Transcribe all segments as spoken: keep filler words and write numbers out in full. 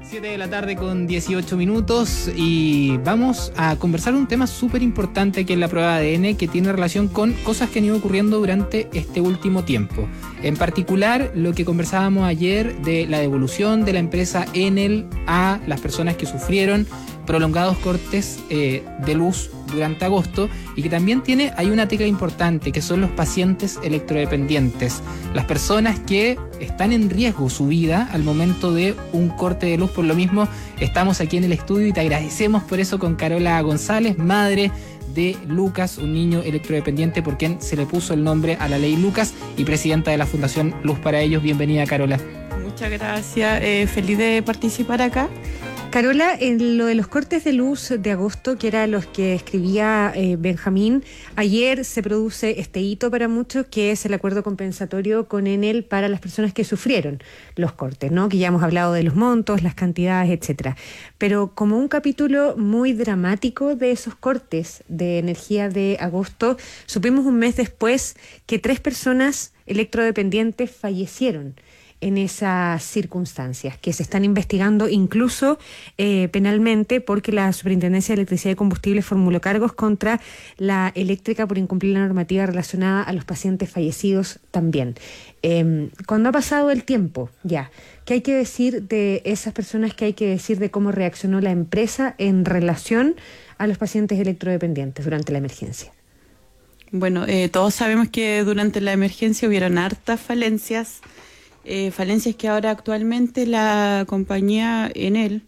siete de la tarde con dieciocho minutos y vamos a conversar un tema súper importante aquí en la prueba de A D N que tiene relación con cosas que han ido ocurriendo durante este último tiempo. En particular, lo que conversábamos ayer de la devolución de la empresa Enel a las personas que sufrieron prolongados cortes eh, de luz durante agosto, y que también tiene, hay una tecla importante, que son los pacientes electrodependientes, las personas que están en riesgo su vida al momento de un corte de luz. Por lo mismo, estamos aquí en el estudio y te agradecemos por eso con Carola González, madre de Lucas, un niño electrodependiente por quien se le puso el nombre a la ley Lucas, y presidenta de la Fundación Luz para Ellos. Bienvenida, Carola. Muchas gracias, eh, feliz de participar acá. Carola, en lo de los cortes de luz de agosto, que eran los que escribía eh, Benjamín, ayer se produce este hito para muchos, que es el acuerdo compensatorio con Enel para las personas que sufrieron los cortes, ¿no? Que ya hemos hablado de los montos, las cantidades, etcétera. Pero como un capítulo muy dramático de esos cortes de energía de agosto, supimos un mes después que tres personas electrodependientes fallecieron en esas circunstancias, que se están investigando incluso eh, penalmente, porque la Superintendencia de Electricidad y Combustibles formuló cargos contra la eléctrica por incumplir la normativa relacionada a los pacientes fallecidos también. Eh, cuando ha pasado el tiempo ya, ¿qué hay que decir de esas personas? ¿Qué hay que decir de cómo reaccionó la empresa en relación a los pacientes electrodependientes durante la emergencia? Bueno, eh, todos sabemos que durante la emergencia hubieron hartas falencias, Eh, falencias que ahora actualmente la compañía Enel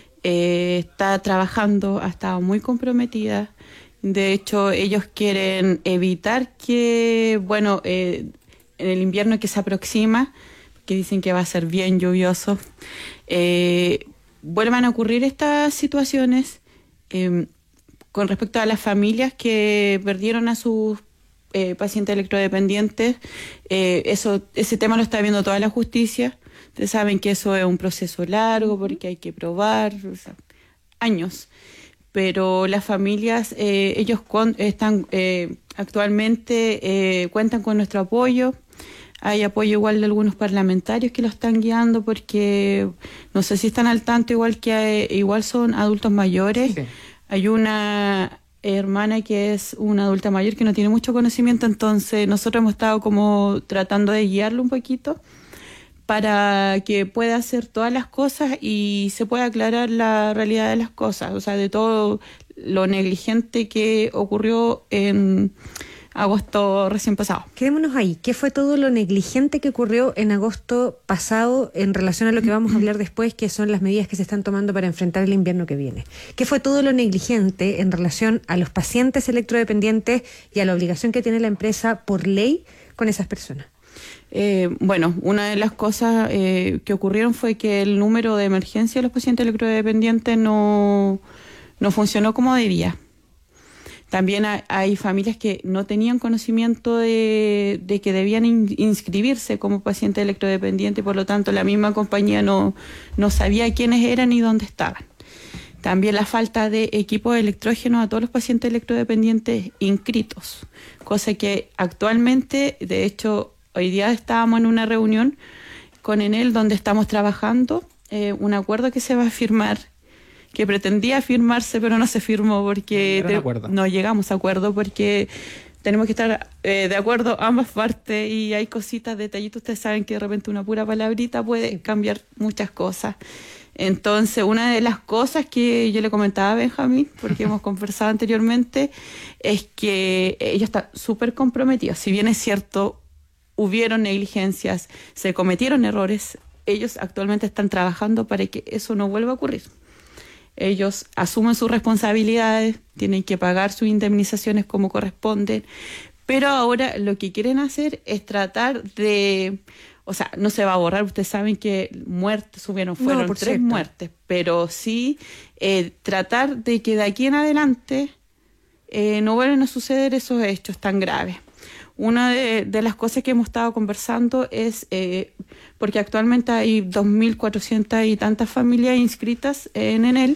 eh, está trabajando, ha estado muy comprometida. De hecho, ellos quieren evitar que, bueno, eh, en el invierno que se aproxima, que dicen que va a ser bien lluvioso, eh, vuelvan a ocurrir estas situaciones eh, con respecto a las familias que perdieron a sus Eh, pacientes electrodependientes. Eh, eso, ese tema lo está viendo toda la justicia. Ustedes saben que eso es un proceso largo porque hay que probar, o sea, años. Pero las familias, eh, ellos con, están eh, actualmente eh, cuentan con nuestro apoyo. Hay apoyo igual de algunos parlamentarios que lo están guiando, porque no sé si están al tanto, igual que hay, igual son adultos mayores. Sí. Hay una hermana que es una adulta mayor que no tiene mucho conocimiento, entonces nosotros hemos estado como tratando de guiarlo un poquito para que pueda hacer todas las cosas y se pueda aclarar la realidad de las cosas, o sea, de todo lo negligente que ocurrió en agosto recién pasado. Quedémonos ahí. ¿Qué fue todo lo negligente que ocurrió en agosto pasado en relación a lo que vamos a hablar después, que son las medidas que se están tomando para enfrentar el invierno que viene? ¿Qué fue todo lo negligente en relación a los pacientes electrodependientes y a la obligación que tiene la empresa por ley con esas personas? Eh, bueno, una de las cosas eh, que ocurrieron fue que el número de emergencia de los pacientes electrodependientes no, no funcionó como debía. También hay, hay familias que no tenían conocimiento de, de que debían in, inscribirse como paciente electrodependiente, por lo tanto la misma compañía no, no sabía quiénes eran ni dónde estaban. También la falta de equipos de electrógeno a todos los pacientes electrodependientes inscritos, cosa que actualmente, de hecho, hoy día estábamos en una reunión con Enel donde estamos trabajando eh, un acuerdo que se va a firmar, que pretendía firmarse, pero no se firmó porque no, te, no llegamos a acuerdo, porque tenemos que estar eh, de acuerdo ambas partes, y hay cositas, detallitos. Ustedes saben que de repente una pura palabrita puede cambiar muchas cosas. Entonces, una de las cosas que yo le comentaba a Benjamín, porque hemos conversado anteriormente, es que ellos están súper comprometidos. Si bien es cierto, hubieron negligencias, se cometieron errores, ellos actualmente están trabajando para que eso no vuelva a ocurrir. Ellos asumen sus responsabilidades, tienen que pagar sus indemnizaciones como corresponden, pero ahora lo que quieren hacer es tratar de, o sea, no se va a borrar, ustedes saben que muertes subieron, fueron no, tres cierto. muertes, pero sí eh, tratar de que de aquí en adelante eh, no vuelvan a suceder esos hechos tan graves. Una de, de las cosas que hemos estado conversando es, eh, porque actualmente hay dos mil cuatrocientas y tantas familias inscritas en Enel,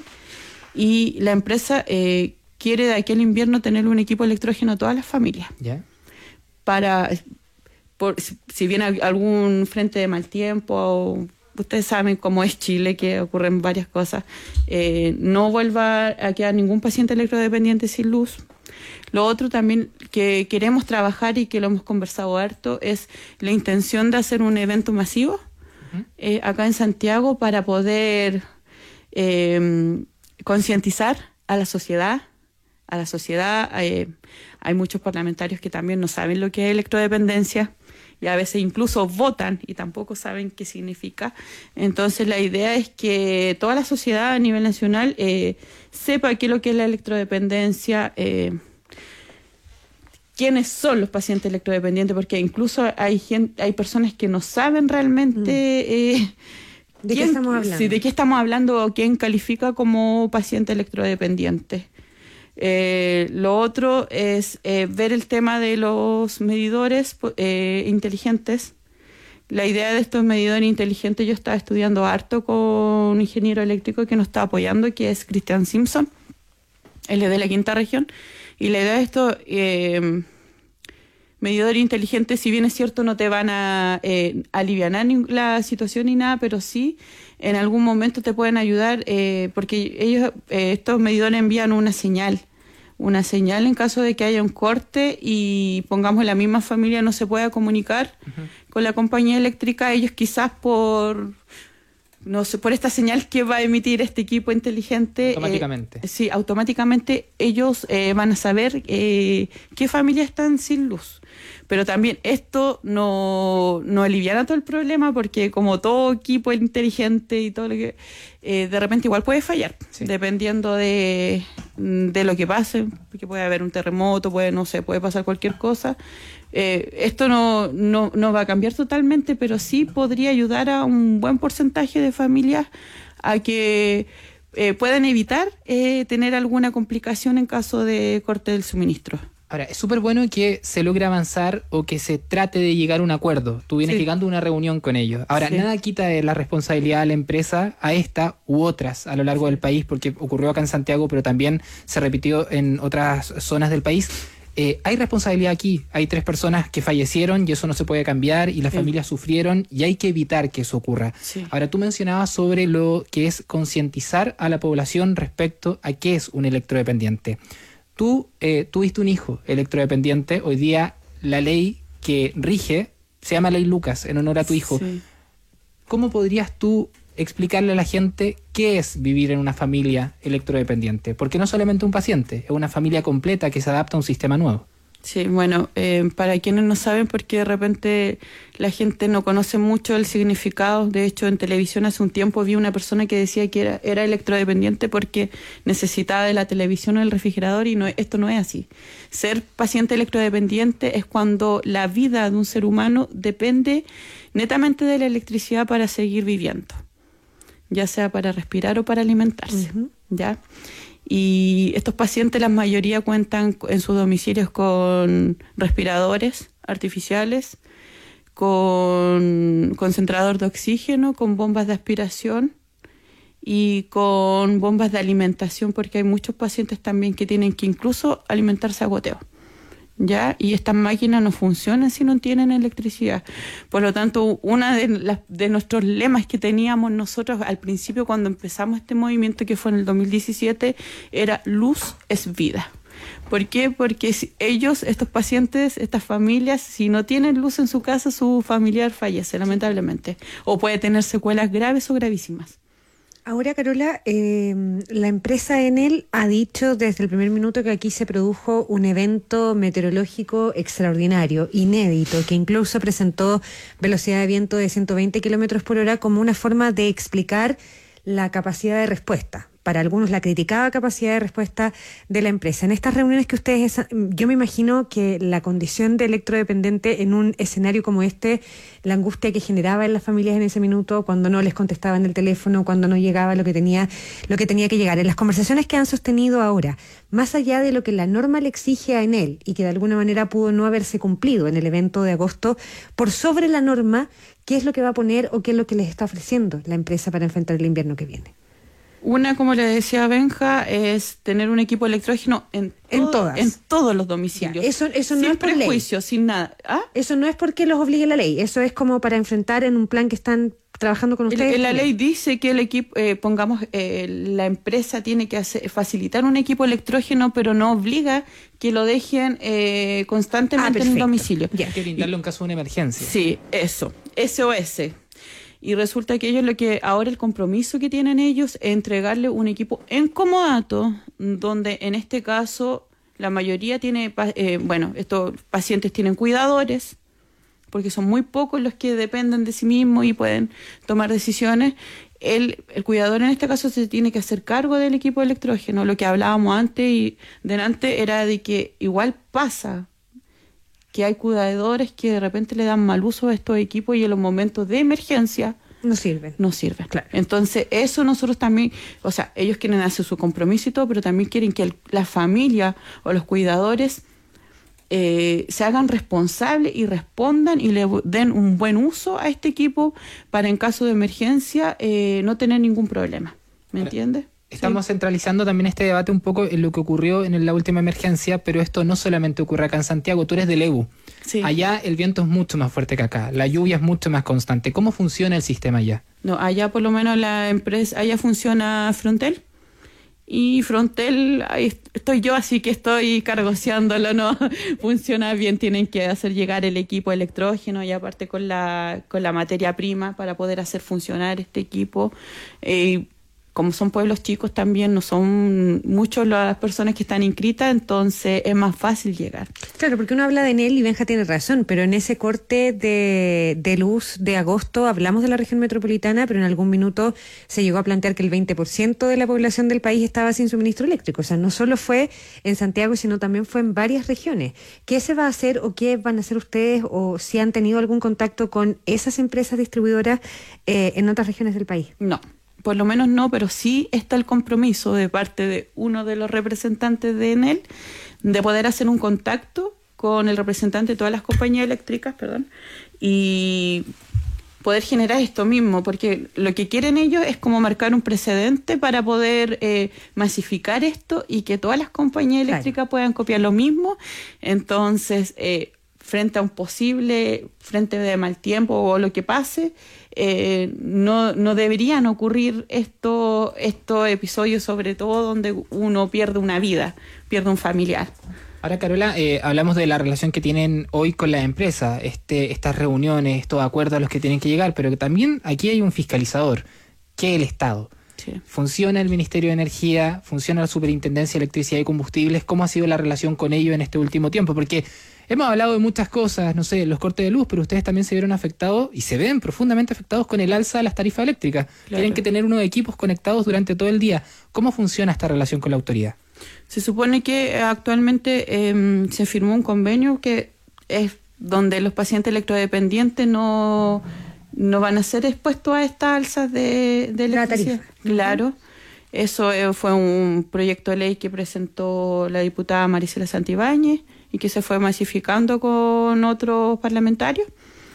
y la empresa eh, quiere de aquí al invierno tener un equipo electrógeno a todas las familias. ¿Ya? Para, por, si viene algún frente de mal tiempo o ustedes saben cómo es Chile, que ocurren varias cosas, eh, no vuelva a quedar ningún paciente electrodependiente sin luz. Lo otro también que queremos trabajar y que lo hemos conversado harto es la intención de hacer un evento masivo uh-huh. eh, acá en Santiago para poder eh, concientizar a la sociedad. A la sociedad eh, hay muchos parlamentarios que también no saben lo que es electrodependencia y a veces incluso votan y tampoco saben qué significa. Entonces la idea es que toda la sociedad a nivel nacional eh, sepa qué es lo que es la electrodependencia, eh, quiénes son los pacientes electrodependientes, porque incluso hay gente, hay personas que no saben realmente eh, ¿De quién, qué estamos hablando? Sí, de qué estamos hablando o quién califica como paciente electrodependiente. Eh, lo otro es eh, ver el tema de los medidores eh, inteligentes. La idea de estos medidores inteligentes, yo estaba estudiando harto con un ingeniero eléctrico que nos está apoyando, que es Cristian Simpson. Él es de la quinta región. Y la idea de estos eh, medidores inteligentes, si bien es cierto, no te van a eh, alivianar la situación ni nada, pero sí en algún momento te pueden ayudar eh, porque ellos, eh, estos medidores envían una señal, una señal en caso de que haya un corte y pongamos la misma familia no se pueda comunicar uh-huh. con la compañía eléctrica, ellos quizás por no sé, por esta señal que va a emitir este equipo inteligente. Automáticamente. Eh, sí, automáticamente ellos eh, van a saber eh, qué familias están sin luz. Pero también esto no, no aliviana todo el problema porque como todo equipo inteligente y todo lo que... Eh, de repente igual puede fallar, sí. dependiendo de, de lo que pase, porque puede haber un terremoto, puede, no sé, puede pasar cualquier cosa. Eh, esto no, no, no va a cambiar totalmente, pero sí podría ayudar a un buen porcentaje de familias a que eh, puedan evitar eh, tener alguna complicación en caso de corte del suministro. Ahora, es súper bueno que se logre avanzar o que se trate de llegar a un acuerdo. Tú vienes sí. llegando a una reunión con ellos. Ahora, sí. nada quita de la responsabilidad de la empresa a esta u otras a lo largo del país, porque ocurrió acá en Santiago, pero también se repitió en otras zonas del país. Eh, hay responsabilidad aquí. Hay tres personas que fallecieron y eso no se puede cambiar y las sí. familias sufrieron y hay que evitar que eso ocurra. Sí. Ahora, tú mencionabas sobre lo que es concientizar a la población respecto a qué es un electrodependiente. Tú eh, tuviste un hijo electrodependiente. Hoy día la ley que rige se llama Ley Lucas, en honor a tu hijo. Sí. ¿Cómo podrías tú explicarle a la gente qué es vivir en una familia electrodependiente? Porque no solamente un paciente, es una familia completa que se adapta a un sistema nuevo. Sí, bueno, eh, para quienes no saben, porque de repente la gente no conoce mucho el significado. De hecho, en televisión hace un tiempo vi una persona que decía que era, era electrodependiente porque necesitaba de la televisión o el refrigerador y no, esto no es así. Ser paciente electrodependiente es cuando la vida de un ser humano depende netamente de la electricidad para seguir viviendo, ya sea para respirar o para alimentarse, uh-huh. ¿ya? Y estos pacientes, la mayoría cuentan en sus domicilios con respiradores artificiales, con concentrador de oxígeno, con bombas de aspiración y con bombas de alimentación, porque hay muchos pacientes también que tienen que incluso alimentarse a goteo, ¿ya? Y estas máquinas no funcionan si no tienen electricidad. Por lo tanto, uno de, las, de nuestros lemas que teníamos nosotros al principio cuando empezamos este movimiento, que fue en el dos mil diecisiete, era luz es vida. ¿Por qué? Porque si ellos, estos pacientes, estas familias, si no tienen luz en su casa, su familiar fallece, lamentablemente. O puede tener secuelas graves o gravísimas. Ahora, Carola, eh, la empresa Enel ha dicho desde el primer minuto que aquí se produjo un evento meteorológico extraordinario, inédito, que incluso presentó velocidad de viento de ciento veinte kilómetros por hora como una forma de explicar la capacidad de respuesta. Para algunos la criticada capacidad de respuesta de la empresa. En estas reuniones que ustedes, yo me imagino que la condición de electrodependiente en un escenario como este, la angustia que generaba en las familias en ese minuto, cuando no les contestaban el teléfono, cuando no llegaba lo que tenía, lo que tenía que llegar. En las conversaciones que han sostenido ahora, más allá de lo que la norma le exige a Enel y que de alguna manera pudo no haberse cumplido en el evento de agosto, por sobre la norma, ¿qué es lo que va a poner o qué es lo que les está ofreciendo la empresa para enfrentar el invierno que viene? Una, como le decía Benja, es tener un equipo electrógeno en, en todo, todas, en todos los domicilios. Ya, eso, eso no sin es por prejuicio, ley. Sin nada. ¿Ah? Eso no es porque los obligue la ley. Eso es como para enfrentar en un plan que están trabajando con ustedes. La ley dice que el equipo, eh, pongamos, eh, la empresa tiene que hacer, facilitar un equipo electrógeno, pero no obliga que lo dejen eh, constantemente ah, en el domicilio. Yeah. Hay que brindarlo en caso de una emergencia. Sí, eso, S O S. Y resulta que ellos lo que ahora el compromiso que tienen ellos es entregarle un equipo en comodato, donde en este caso la mayoría tiene, eh, bueno, estos pacientes tienen cuidadores, porque son muy pocos los que dependen de sí mismos y pueden tomar decisiones. El, el cuidador en este caso se tiene que hacer cargo del equipo electrógeno. Lo que hablábamos antes y delante era de que igual pasa que hay cuidadores que de repente le dan mal uso a estos equipos y en los momentos de emergencia no sirven. No sirven. Claro. Entonces, eso nosotros también, o sea, ellos quieren hacer su compromiso y todo, pero también quieren que el, la familia o los cuidadores eh, se hagan responsables y respondan y le den un buen uso a este equipo para en caso de emergencia eh, no tener ningún problema. ¿Me entiendes? Estamos sí. centralizando también este debate un poco en lo que ocurrió en la última emergencia, pero esto no solamente ocurre acá en Santiago, tú eres del Lebu. Sí. Allá el viento es mucho más fuerte que acá, la lluvia es mucho más constante. ¿Cómo funciona el sistema allá? No, allá por lo menos la empresa, allá funciona Frontel. Y Frontel, ahí estoy yo, así que estoy cargoseándolo, ¿no? Funciona bien, tienen que hacer llegar el equipo electrógeno y aparte con la, con la materia prima para poder hacer funcionar este equipo. Eh, como son pueblos chicos también, no son muchos las personas que están inscritas, entonces es más fácil llegar. Claro, porque uno habla de Enel y Benja tiene razón, pero en ese corte de, de luz de agosto hablamos de la región metropolitana, pero en algún minuto se llegó a plantear que el veinte por ciento de la población del país estaba sin suministro eléctrico. O sea, no solo fue en Santiago, sino también fue en varias regiones. ¿Qué se va a hacer o qué van a hacer ustedes o si han tenido algún contacto con esas empresas distribuidoras eh, en otras regiones del país? No. Por lo menos no, pero sí está el compromiso de parte de uno de los representantes de Enel de poder hacer un contacto con el representante de todas las compañías eléctricas, perdón, y poder generar esto mismo, porque lo que quieren ellos es como marcar un precedente para poder eh, masificar esto y que todas las compañías eléctricas claro. puedan copiar lo mismo. Entonces, eh, frente a un posible frente de mal tiempo o lo que pase, eh, no, no deberían ocurrir estos estos episodios, sobre todo donde uno pierde una vida, pierde un familiar. Ahora, Carola, eh, hablamos de la relación que tienen hoy con la empresa, este, estas reuniones, estos acuerdos a los que tienen que llegar, pero que también aquí hay un fiscalizador, que es el Estado. Sí. Funciona el Ministerio de Energía, funciona la Superintendencia de Electricidad y Combustibles. ¿Cómo ha sido la relación con ellos en este último tiempo? Porque hemos hablado de muchas cosas, no sé, los cortes de luz, pero ustedes también se vieron afectados y se ven profundamente afectados con el alza de las tarifas eléctricas. Claro. Tienen que tener unos equipos conectados durante todo el día. ¿Cómo funciona esta relación con la autoridad? Se supone que actualmente eh, se firmó un convenio que es donde los pacientes electrodependientes no, no van a ser expuestos a estas alzas de, de electricidad. Claro. Uh-huh. Eso eh, fue un proyecto de ley que presentó la diputada Marisela Santibáñez y que se fue masificando con otros parlamentarios.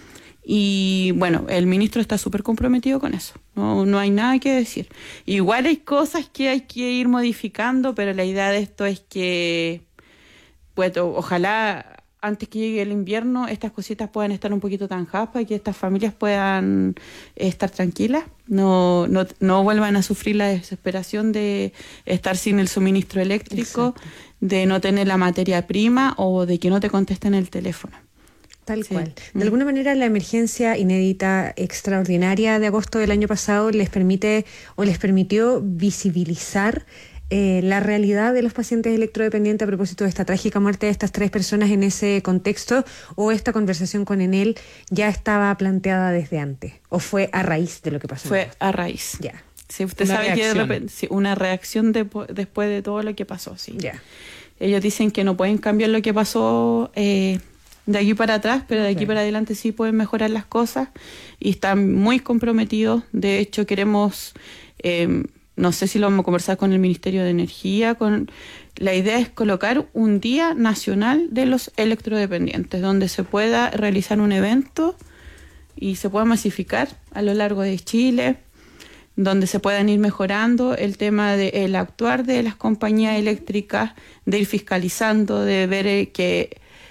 Y bueno, el ministro está súper comprometido con eso. No, no hay nada que decir. Igual hay cosas que hay que ir modificando, pero la idea de esto es que, pues, ojalá antes que llegue el invierno estas cositas puedan estar un poquito tanjadas para que estas familias puedan estar tranquilas, no, no, no vuelvan a sufrir la desesperación de estar sin el suministro eléctrico, exacto, de no tener la materia prima o de que no te contesten el teléfono. Tal sí. cual. De alguna manera, la emergencia inédita, extraordinaria de agosto del año pasado les permite o les permitió visibilizar eh, la realidad de los pacientes electrodependientes a propósito de esta trágica muerte de estas tres personas en ese contexto, o esta conversación con Enel ya estaba planteada desde antes, o fue a raíz de lo que pasó. Fue a raíz. Ya. Sí, usted una sabe reacción. que de repente, sí, una reacción de, después de todo lo que pasó, sí. Ya. Ellos dicen que no pueden cambiar lo que pasó eh, de aquí para atrás, pero de aquí okay. para adelante sí pueden mejorar las cosas y están muy comprometidos. De hecho, queremos, eh, no sé si lo vamos a conversar con el Ministerio de Energía, con la idea es colocar un Día Nacional de los Electrodependientes, donde se pueda realizar un evento y se pueda masificar a lo largo de Chile, donde se puedan ir mejorando el tema del actuar de las compañías eléctricas, de ir fiscalizando, de ver que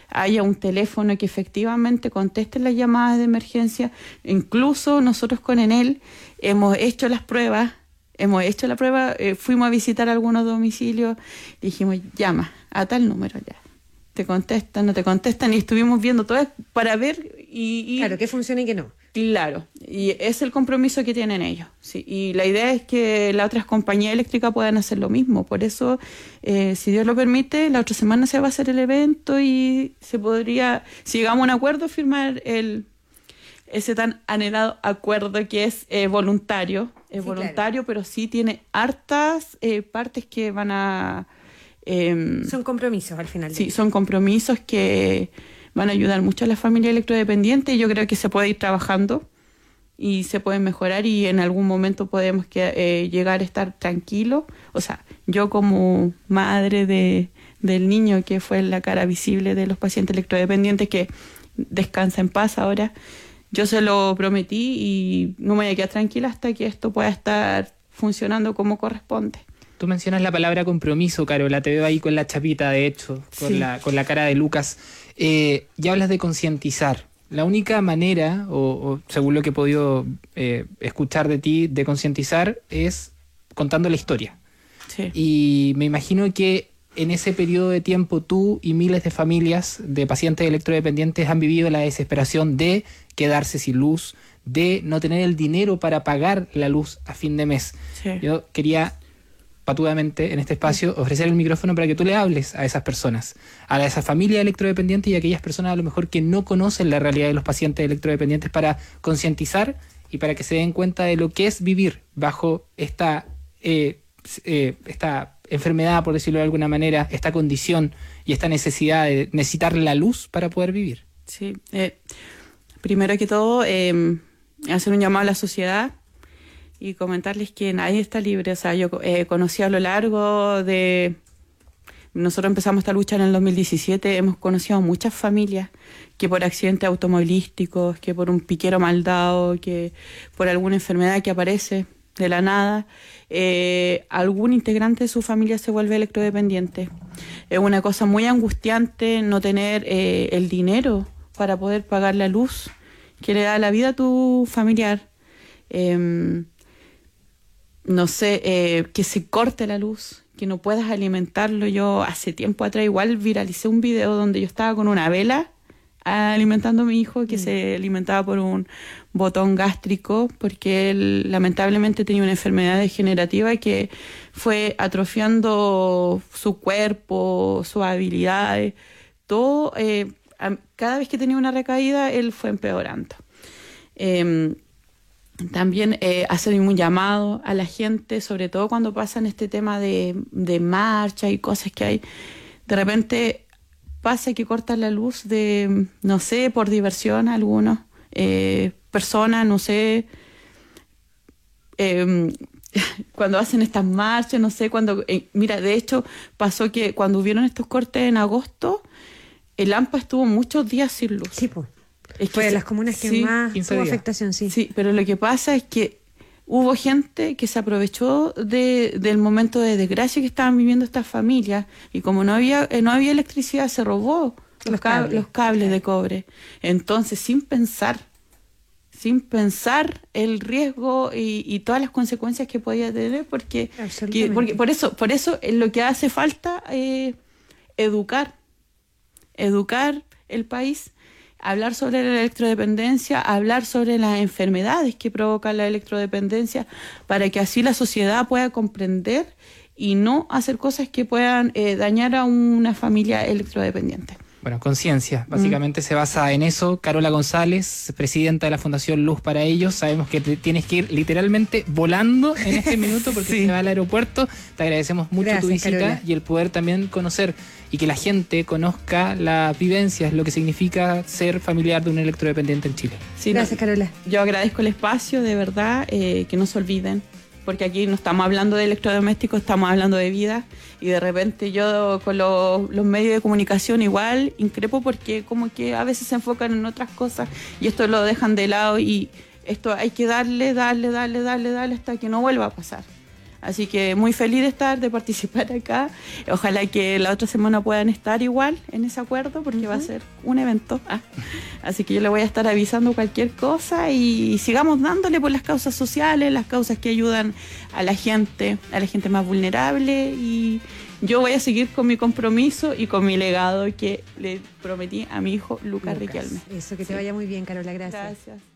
haya un teléfono que efectivamente conteste las llamadas de emergencia. Incluso nosotros con Enel hemos hecho las pruebas, hemos hecho la prueba, eh, fuimos a visitar algunos domicilios, dijimos, llama a tal número ya. Te contestan, no te contestan, y estuvimos viendo todo para ver y... y claro, que funciona y que no. Claro, y es el compromiso que tienen ellos, sí. Y la idea es que las otras compañías eléctricas puedan hacer lo mismo. Por eso, eh, si Dios lo permite, la otra semana se va a hacer el evento y se podría, si llegamos a un acuerdo, firmar el ese tan anhelado acuerdo que es eh, voluntario. Es sí, voluntario, claro. Pero sí tiene hartas eh, partes que van a... Eh, son compromisos al final. Sí, son compromisos que van a ayudar mucho a las familias electrodependientes, y yo creo que se puede ir trabajando y se puede mejorar, y en algún momento podemos que, eh, llegar a estar tranquilos. O sea, yo como madre de, del niño que fue la cara visible de los pacientes electrodependientes, que descansa en paz ahora, yo se lo prometí y no me voy a quedar tranquila hasta que esto pueda estar funcionando como corresponde. Tú mencionas la palabra compromiso, Caro, la te veo ahí con la chapita, de hecho, con, sí. la, con la cara de Lucas. Eh, ya hablas de concientizar. La única manera, o, o según lo que he podido eh, escuchar de ti, de concientizar es contando la historia. Sí. Y me imagino que en ese periodo de tiempo tú y miles de familias de pacientes electrodependientes han vivido la desesperación de quedarse sin luz, de no tener el dinero para pagar la luz a fin de mes. Sí. Yo quería... patudamente en este espacio ofrecer el micrófono para que tú le hables a esas personas, a esas familias electrodependientes y a aquellas personas a lo mejor que no conocen la realidad de los pacientes electrodependientes, para concientizar y para que se den cuenta de lo que es vivir bajo esta, eh, eh, esta enfermedad, por decirlo de alguna manera, esta condición y esta necesidad de necesitar la luz para poder vivir. Sí, eh, primero que todo, eh, hacer un llamado a la sociedad y comentarles que nadie está libre. O sea, yo eh, conocí a lo largo de... Nosotros empezamos esta lucha en el dos mil diecisiete, hemos conocido a muchas familias que por accidentes automovilísticos, que por un piquero mal dado, que por alguna enfermedad que aparece de la nada, eh, algún integrante de su familia se vuelve electrodependiente. Es una cosa muy angustiante no tener eh, el dinero para poder pagar la luz que le da la vida a tu familiar. Eh, no sé, eh, que se corte la luz, que no puedas alimentarlo. Yo hace tiempo atrás igual viralicé un video donde yo estaba con una vela alimentando a mi hijo, que mm. se alimentaba por un botón gástrico, porque él lamentablemente tenía una enfermedad degenerativa que fue atrofiando su cuerpo, sus habilidades, todo. Eh, cada vez que tenía una recaída, él fue empeorando. Eh, También eh, hacer un llamado a la gente, sobre todo cuando pasan este tema de, de marcha y cosas que hay. De repente pasa que cortan la luz de, no sé, por diversión a algunos, eh, personas, no sé, eh, cuando hacen estas marchas, no sé, cuando... Eh, mira, de hecho, pasó que cuando hubieron estos cortes en agosto, el AMPA estuvo muchos días sin luz. Sí, pues. Es que fue de se, las comunas que sí, más tuvo afectación, sí. Sí, pero lo que pasa es que hubo gente que se aprovechó de, del momento de desgracia que estaban viviendo estas familias, y como no había eh, no había electricidad, se robó los, los cables, cables, los cables de cobre. Entonces, sin pensar, sin pensar el riesgo y, y todas las consecuencias que podía tener, porque, que, porque por eso, por eso lo que hace falta es educar, educar el país, hablar sobre la electrodependencia, hablar sobre las enfermedades que provocan la electrodependencia, para que así la sociedad pueda comprender y no hacer cosas que puedan eh, dañar a una familia electrodependiente. Bueno, conciencia, básicamente mm. se basa en eso. Carola González, presidenta de la Fundación Luz para Ellos. Sabemos que te tienes que ir literalmente volando en este minuto porque sí. se va al aeropuerto. Te agradecemos mucho Gracias, tu visita, Carola. Y el poder también conocer y que la gente conozca las vivencias, lo que significa ser familiar de un electrodependiente en Chile. Sí, Gracias, no, Carola. Yo agradezco el espacio, de verdad, eh, que no se olviden, porque aquí no estamos hablando de electrodomésticos, estamos hablando de vida, y de repente yo con los, los medios de comunicación igual increpo porque como que a veces se enfocan en otras cosas y esto lo dejan de lado, y esto hay que darle, darle, darle, darle, darle hasta que no vuelva a pasar. Así que muy feliz de estar, de participar acá. Ojalá que la otra semana puedan estar igual en ese acuerdo, porque uh-huh. va a ser un evento. Ah. Así que yo le voy a estar avisando cualquier cosa y sigamos dándole por las causas sociales, las causas que ayudan a la gente, a la gente más vulnerable. Y yo voy a seguir con mi compromiso y con mi legado que le prometí a mi hijo Lucas, Lucas Riquelme. Eso, que te sí. vaya muy bien, Carola. Gracias. Gracias.